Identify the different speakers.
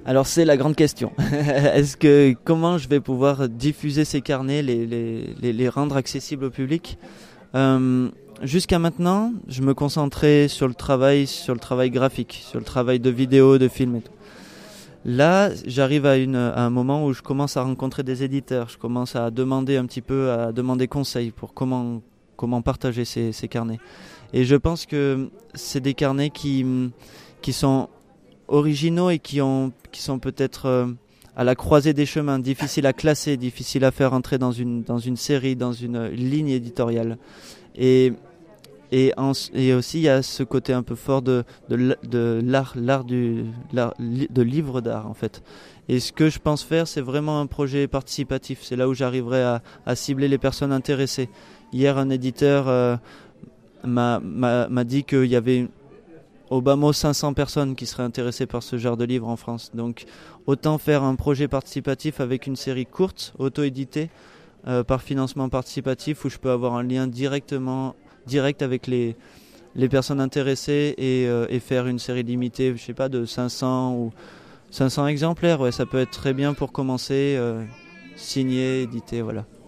Speaker 1: Alors c'est la grande question. Comment je vais pouvoir diffuser ces carnets, les rendre accessibles au public? Jusqu'à maintenant, je me concentrais sur le travail graphique, sur le travail de vidéo, de film et tout. Là, j'arrive à un moment où je commence à rencontrer des éditeurs, je commence à demander conseil pour comment partager ces carnets. Et je pense que c'est des carnets qui sont originaux et qui sont peut-être à la croisée des chemins, difficiles à classer, difficiles à faire entrer dans une série, dans une ligne éditoriale. Et aussi il y a ce côté un peu fort de l'art de livre d'art en fait. Et ce que je pense faire, c'est vraiment un projet participatif. C'est là où j'arriverai à cibler les personnes intéressées. Hier, un éditeur m'a dit qu'il y avait au bas mot 500 personnes qui seraient intéressées par ce genre de livre en France. Donc autant faire un projet participatif avec une série courte, auto-éditée, par financement participatif, où je peux avoir un lien direct avec les personnes intéressées et faire une série limitée, je sais pas, de 500 exemplaires. Ouais, ça peut être très bien pour commencer, signer, éditer, voilà.